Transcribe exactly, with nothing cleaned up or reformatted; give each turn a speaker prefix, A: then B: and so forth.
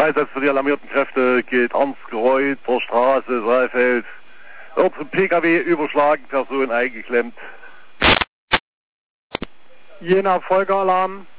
A: Einsatz für die alarmierten Kräfte gilt Ernst-Geroid, zur Straße, Saalfeld. Dort zum P K W überschlagen, Person eingeklemmt.
B: Jena Folgealarm.